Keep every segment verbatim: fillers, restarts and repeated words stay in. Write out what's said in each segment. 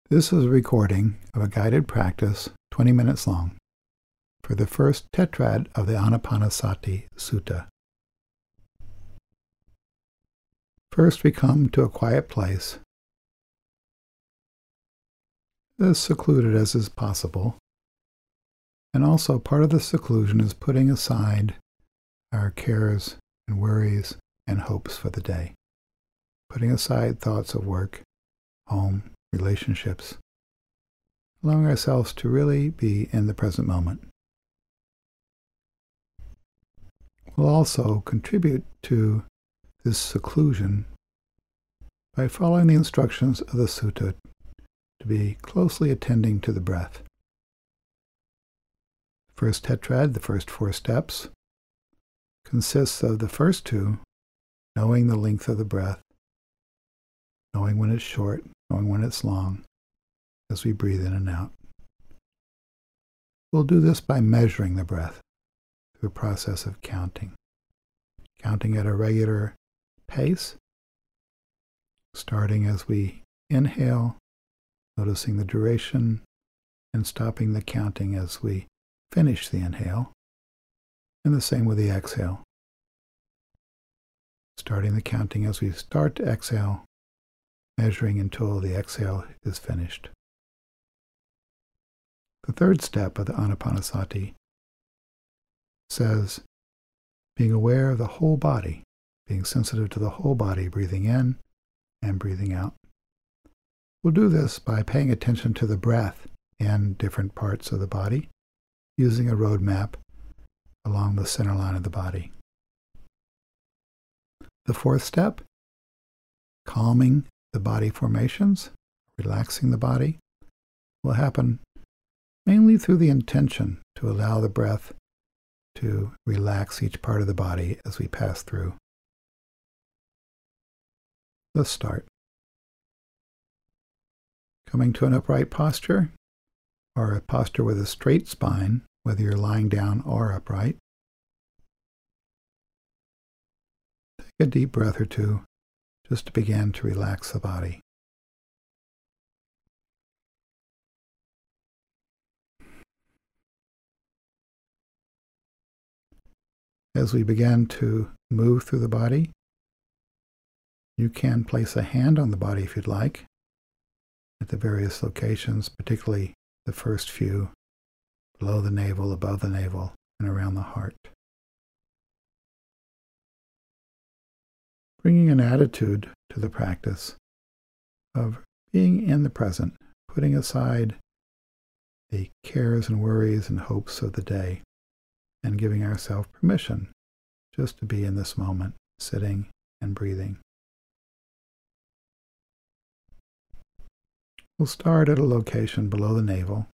This is a recording of a guided practice, twenty minutes long, for the first tetrad of the Anapanasati Sutta. First, we come to a quiet place, as secluded as is possible, and also part of the seclusion is putting aside our cares and worries and hopes for the day, putting aside thoughts of work, home, relationships, allowing ourselves to really be in the present moment. We'll also contribute to this seclusion by following the instructions of the sutta to be closely attending to the breath. First tetrad, the first four steps, consists of the first two, knowing the length of the breath, knowing when it's short, knowing when it's long, as we breathe in and out. We'll do this by measuring the breath through a process of counting. Counting at a regular pace, starting as we inhale, noticing the duration, and stopping the counting as we finish the inhale, and the same with the exhale. Starting the counting as we start to exhale, measuring until the exhale is finished. The third step of the Anapanasati says being aware of the whole body, being sensitive to the whole body, breathing in and breathing out. We'll do this by paying attention to the breath in different parts of the body, using a road map along the center line of the body. The fourth step, calming the body formations, relaxing the body, will happen mainly through the intention to allow the breath to relax each part of the body as we pass through. Let's start. Coming to an upright posture, or a posture with a straight spine, whether you're lying down or upright. Take a deep breath or two just to begin to relax the body. As we begin to move through the body, you can place a hand on the body if you'd like, at the various locations, particularly the first few, below the navel, above the navel, and around the heart. Bringing an attitude to the practice of being in the present, putting aside the cares and worries and hopes of the day, and giving ourselves permission just to be in this moment, sitting and breathing. We'll start at a location below the navel.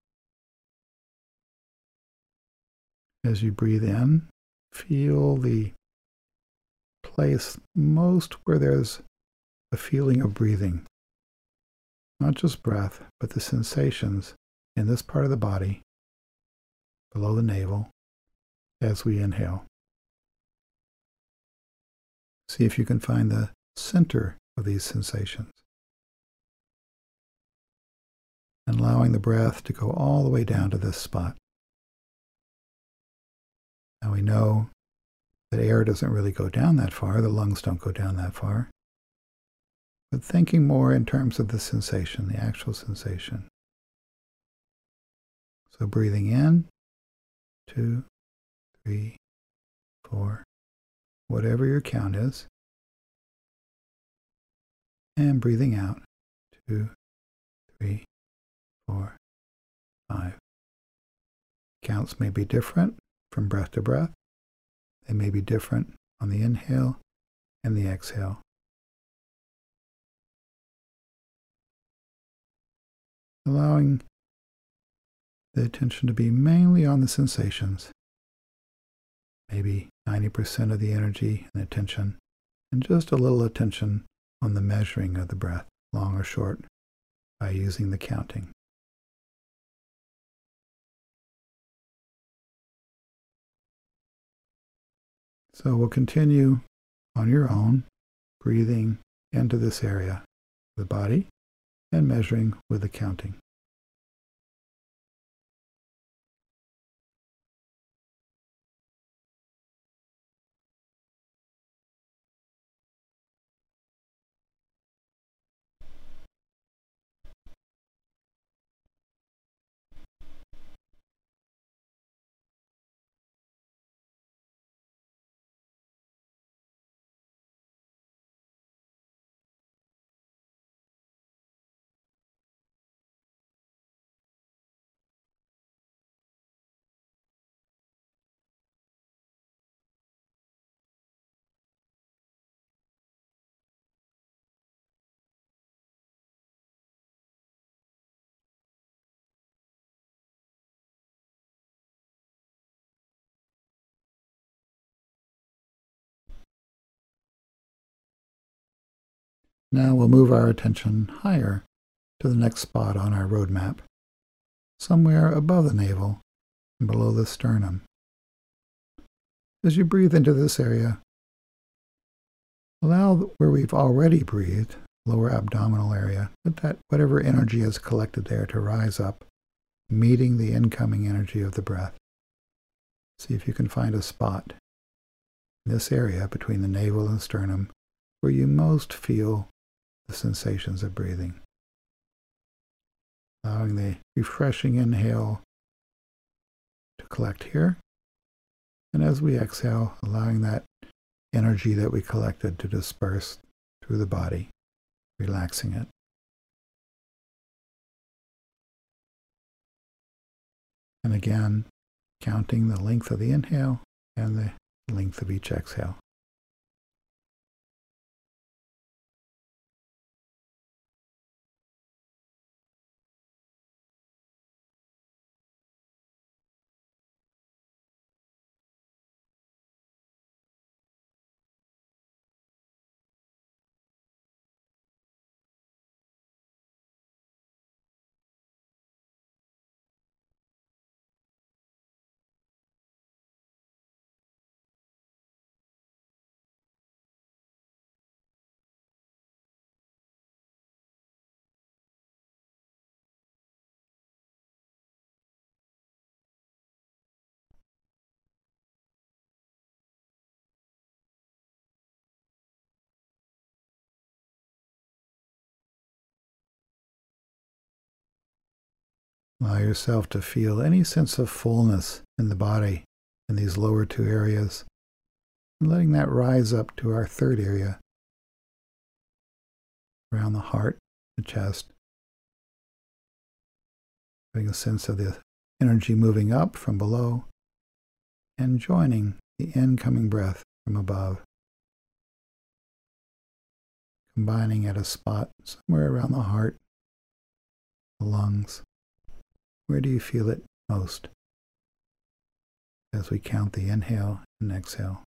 As you breathe in, feel the place most where there's a feeling of breathing. Not just breath, but the sensations in this part of the body, below the navel, as we inhale. See if you can find the center of these sensations. And allowing the breath to go all the way down to this spot. Now we know that air doesn't really go down that far, the lungs don't go down that far. But thinking more in terms of the sensation, the actual sensation. So breathing in, two, three, four, whatever your count is. And breathing out, two, three, four, five. Counts may be different from breath to breath. They may be different on the inhale and the exhale. Allowing the attention to be mainly on the sensations. Maybe ninety percent of the energy and attention, and just a little attention on the measuring of the breath, long or short, by using the counting. So we'll continue on your own, breathing into this area of the body, and measuring with the counting. Now we'll move our attention higher to the next spot on our roadmap, somewhere above the navel and below the sternum. As you breathe into this area, allow where we've already breathed, lower abdominal area, let that whatever energy is collected there to rise up, meeting the incoming energy of the breath. See if you can find a spot in this area between the navel and sternum where you most feel the sensations of breathing. Allowing the refreshing inhale to collect here. And as we exhale, allowing that energy that we collected to disperse through the body, relaxing it. And again, counting the length of the inhale and the length of each exhale. Allow yourself to feel any sense of fullness in the body in these lower two areas, and letting that rise up to our third area, around the heart, the chest. Having a sense of the energy moving up from below and joining the incoming breath from above, combining at a spot somewhere around the heart, the lungs. Where do you feel it most as we count the inhale and exhale?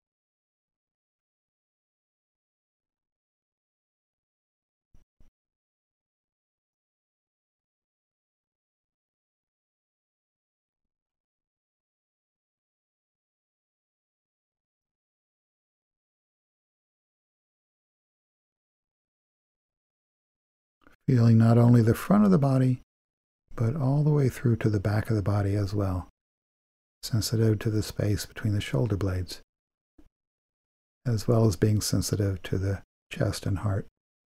Feeling not only the front of the body, but all the way through to the back of the body as well, sensitive to the space between the shoulder blades, as well as being sensitive to the chest and heart.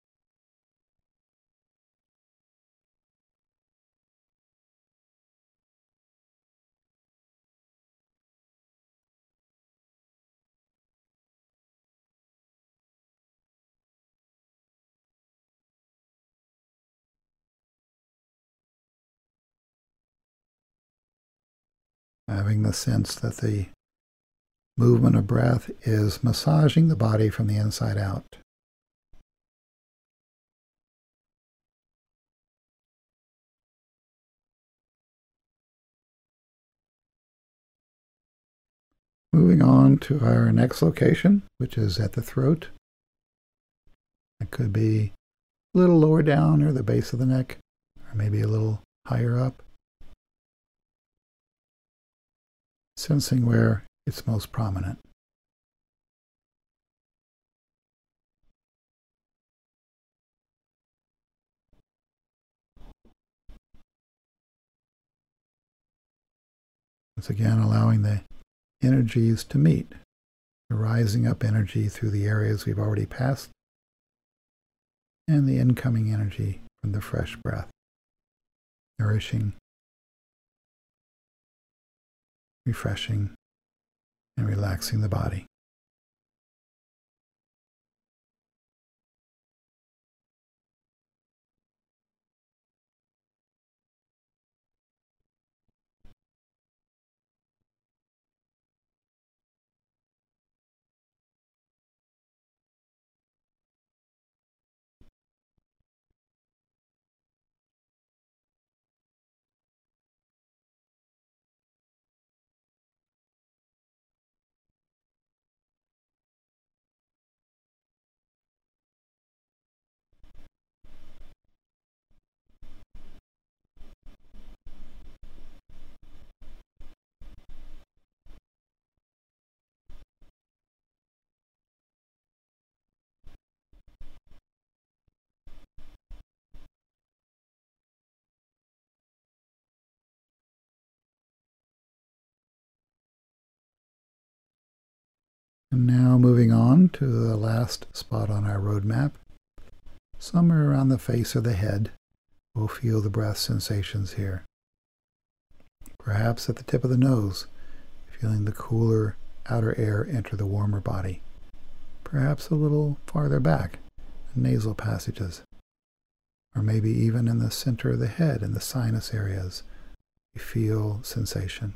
Having the sense that the movement of breath is massaging the body from the inside out. Moving on to our next location, which is at the throat. It could be a little lower down near the base of the neck, or maybe a little higher up. Sensing where it's most prominent. Once again, allowing the energies to meet, the rising up energy through the areas we've already passed, and the incoming energy from the fresh breath, nourishing, refreshing, and relaxing the body. And now moving on to the last spot on our roadmap, somewhere around the face of the head, we'll feel the breath sensations here. Perhaps at the tip of the nose, feeling the cooler outer air enter the warmer body. Perhaps a little farther back, the nasal passages. Or maybe even in the center of the head, in the sinus areas, we feel sensation.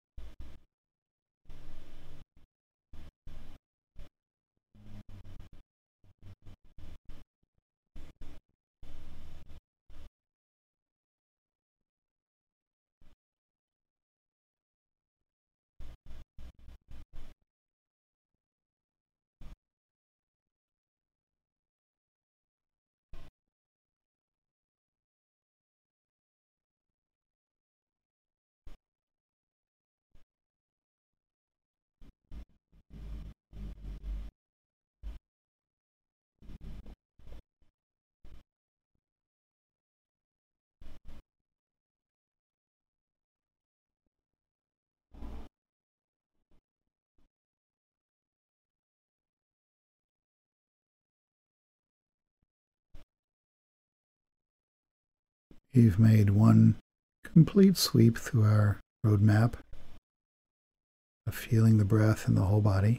We've made one complete sweep through our roadmap of feeling the breath in the whole body.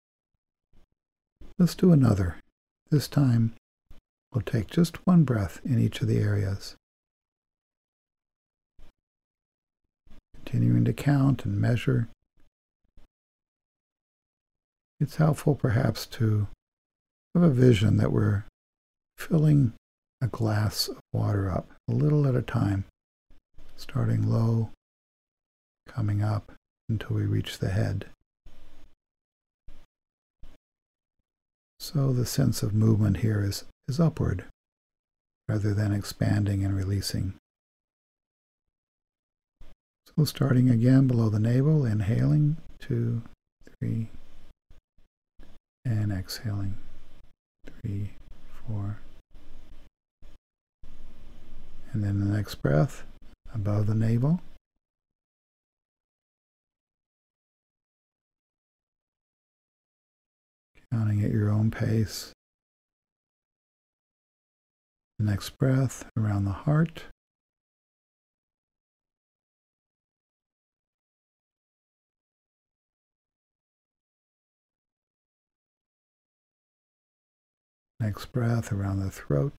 Let's do another. This time, we'll take just one breath in each of the areas. Continuing to count and measure. It's helpful perhaps to have a vision that we're filling a glass of water up, a little at a time, starting low, coming up until we reach the head. So the sense of movement here is, is upward, rather than expanding and releasing. So starting again below the navel, inhaling, two, three, and exhaling, three, four. And then the next breath, above the navel. Counting at your own pace. The next breath, around the heart. Next breath, around the throat.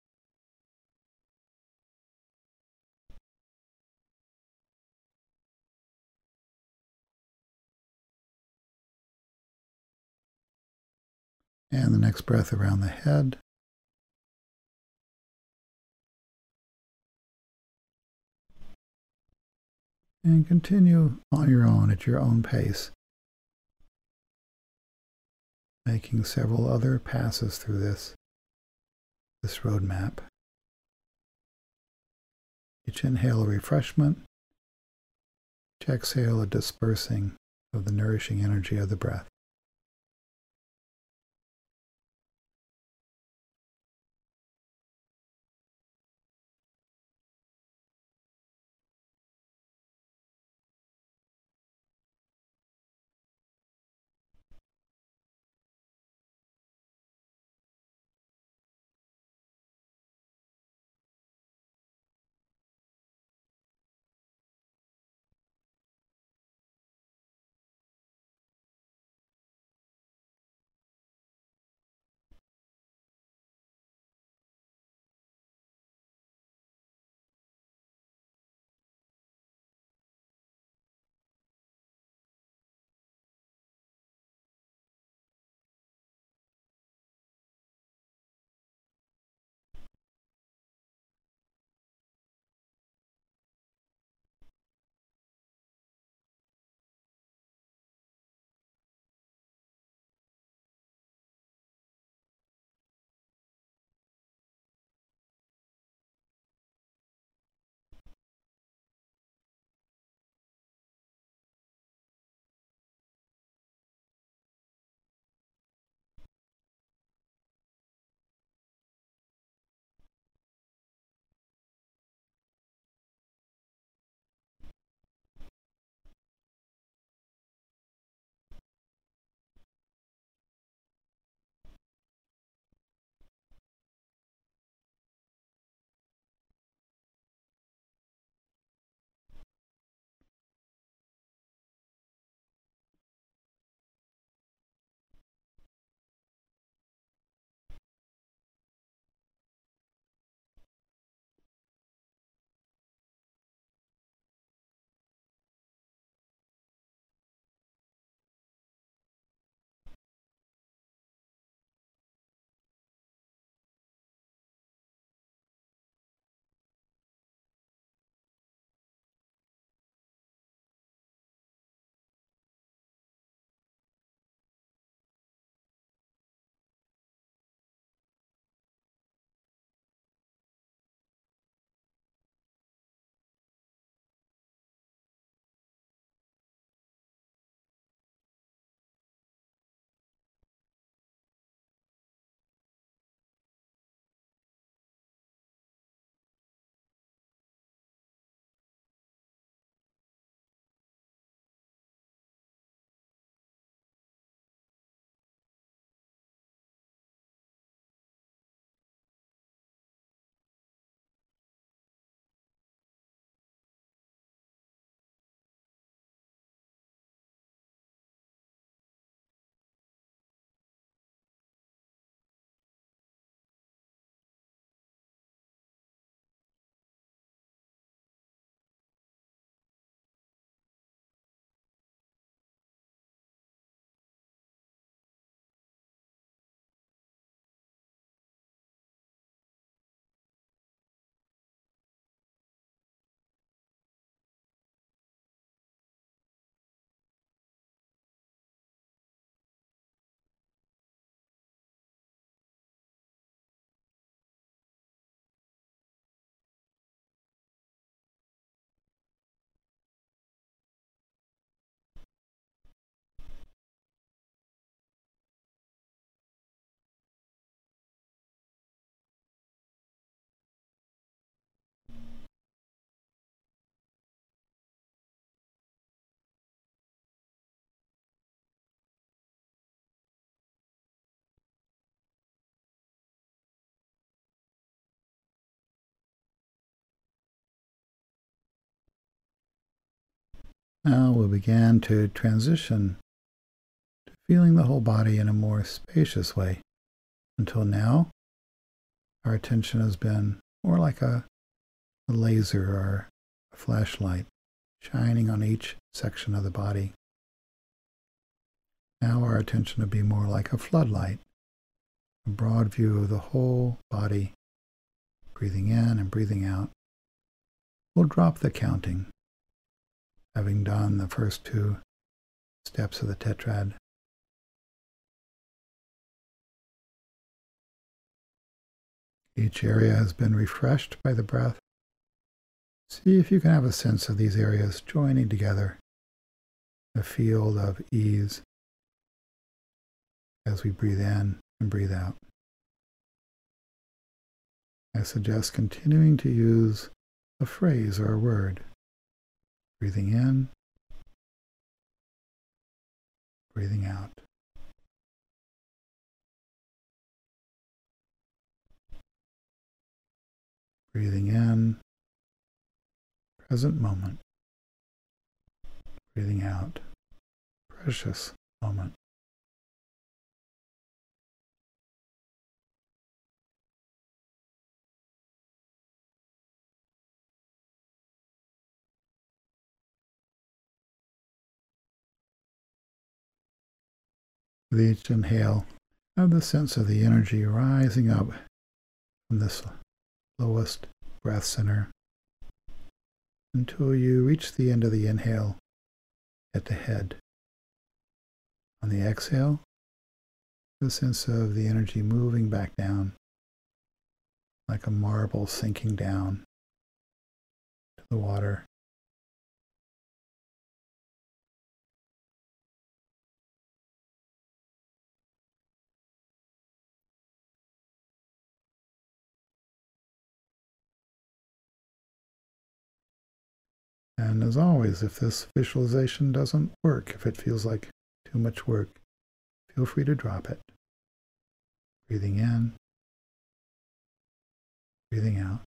And the next breath around the head. And continue on your own, at your own pace, making several other passes through this, this roadmap. Each inhale a refreshment, each exhale a dispersing of the nourishing energy of the breath. Now we'll begin to transition to feeling the whole body in a more spacious way. Until now, our attention has been more like a, a laser or a flashlight shining on each section of the body. Now our attention will be more like a floodlight, a broad view of the whole body, breathing in and breathing out. We'll drop the counting, having done the first two steps of the tetrad. Each area has been refreshed by the breath. See if you can have a sense of these areas joining together, a field of ease as we breathe in and breathe out. I suggest continuing to use a phrase or a word. Breathing in, breathing out. Breathing in, present moment. Breathing out, precious moment. With each inhale, have the sense of the energy rising up from this lowest breath center until you reach the end of the inhale at the head. On the exhale, the sense of the energy moving back down like a marble sinking down to the water. And as always, if this visualization doesn't work, if it feels like too much work, feel free to drop it. Breathing in, breathing out.